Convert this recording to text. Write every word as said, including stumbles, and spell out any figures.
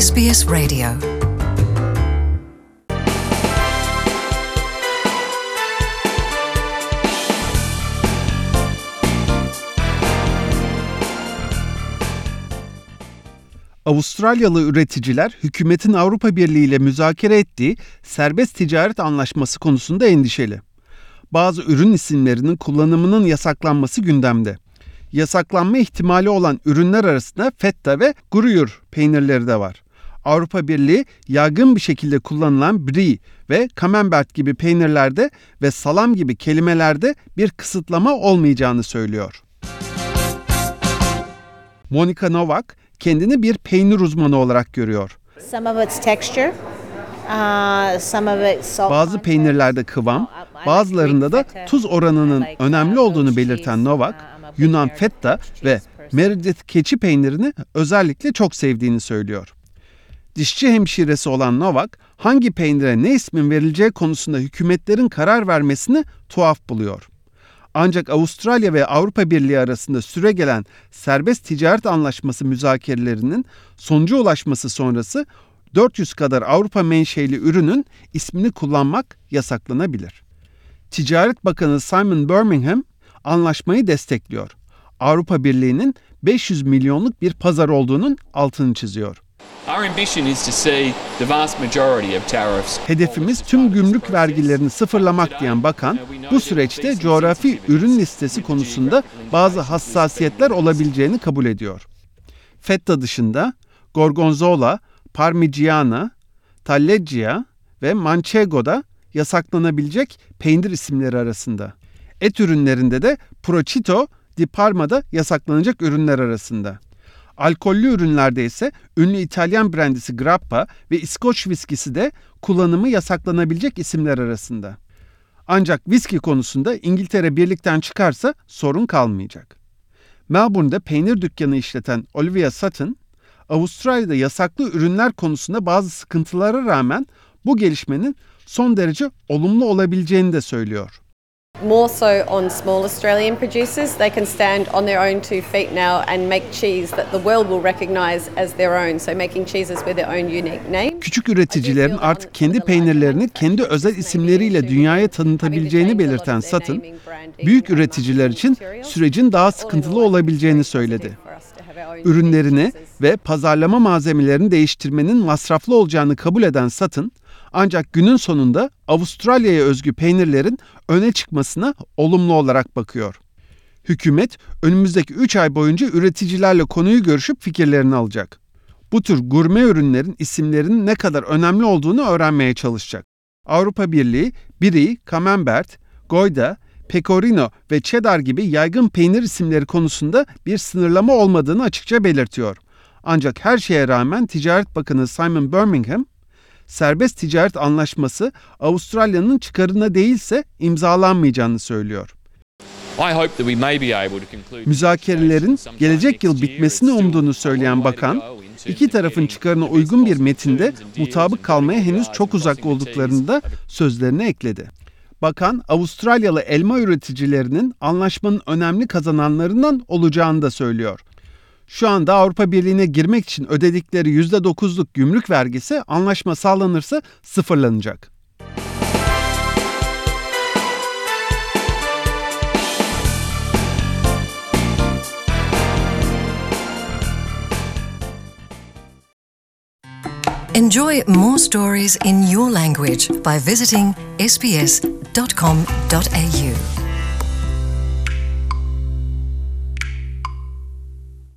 S B S Radio. Avustralyalı üreticiler hükümetin Avrupa Birliği ile müzakere ettiği serbest ticaret anlaşması konusunda endişeli. Bazı ürün isimlerinin kullanımının yasaklanması gündemde. Yasaklanma ihtimali olan ürünler arasında feta ve gruyère peynirleri de var. Avrupa Birliği yaygın bir şekilde kullanılan brie ve camembert gibi peynirlerde ve salam gibi kelimelerde bir kısıtlama olmayacağını söylüyor. Monica Novak kendini bir peynir uzmanı olarak görüyor. Bazı peynirlerde kıvam, bazılarında da tuz oranının önemli olduğunu belirten Novak, Yunan feta ve Meredith keçi peynirini özellikle çok sevdiğini söylüyor. Dişçi hemşiresi olan Novak, hangi peynire ne ismin verileceği konusunda hükümetlerin karar vermesini tuhaf buluyor. Ancak Avustralya ve Avrupa Birliği arasında süregelen serbest ticaret anlaşması müzakerelerinin sonuca ulaşması sonrası dört yüz kadar Avrupa menşeli ürünün ismini kullanmak yasaklanabilir. Ticaret Bakanı Simon Birmingham anlaşmayı destekliyor. Avrupa Birliği'nin beş yüz milyonluk bir pazar olduğunun altını çiziyor. Hedefimiz tüm gümrük vergilerini sıfırlamak diyen bakan, bu süreçte coğrafi ürün listesi konusunda bazı hassasiyetler olabileceğini kabul ediyor. Feta dışında Gorgonzola, Parmigiana, Taleggio ve Manchego da yasaklanabilecek peynir isimleri arasında. Et ürünlerinde de Prosciutto di Parma'da yasaklanacak ürünler arasında. Alkollü ürünlerde ise ünlü İtalyan brandisi Grappa ve İskoç viskisi de kullanımı yasaklanabilecek isimler arasında. Ancak viski konusunda İngiltere birlikten çıkarsa sorun kalmayacak. Melbourne'de peynir dükkanı işleten Olivia Sutton, Avustralya'da yasaklı ürünler konusunda bazı sıkıntılara rağmen bu gelişmenin son derece olumlu olabileceğini de söylüyor. More so on small Australian producers, they can stand on their own two feet now and make cheese that the world will recognise as their own. So making cheeses with their own unique name. Küçük üreticilerin artık kendi peynirlerini kendi özel isimleriyle dünyaya tanıtabileceğini belirten Sutton, büyük üreticiler için sürecin daha sıkıntılı olabileceğini söyledi. Ürünlerini ve pazarlama malzemelerini değiştirmenin masraflı olacağını kabul eden Sutton, ancak günün sonunda Avustralya'ya özgü peynirlerin öne çıkmasına olumlu olarak bakıyor. Hükümet önümüzdeki üç ay boyunca üreticilerle konuyu görüşüp fikirlerini alacak. Bu tür gurme ürünlerin isimlerinin ne kadar önemli olduğunu öğrenmeye çalışacak. Avrupa Birliği, brie, camembert, gouda, pecorino ve cheddar gibi yaygın peynir isimleri konusunda bir sınırlama olmadığını açıkça belirtiyor. Ancak her şeye rağmen Ticaret Bakanı Simon Birmingham, serbest ticaret anlaşması Avustralya'nın çıkarına değilse imzalanmayacağını söylüyor. Müzakerelerin gelecek yıl bitmesini umduğunu söyleyen bakan, iki tarafın çıkarına uygun bir metinde mutabık kalmaya henüz çok uzak olduklarını da sözlerine ekledi. Bakan, Avustralyalı elma üreticilerinin anlaşmanın önemli kazananlarından olacağını da söylüyor. Şu anda Avrupa Birliği'ne girmek için ödedikleri yüzde dokuzluk gümrük vergisi anlaşma sağlanırsa sıfırlanacak. Enjoy more stories in your language by visiting s b s dot com dot a u.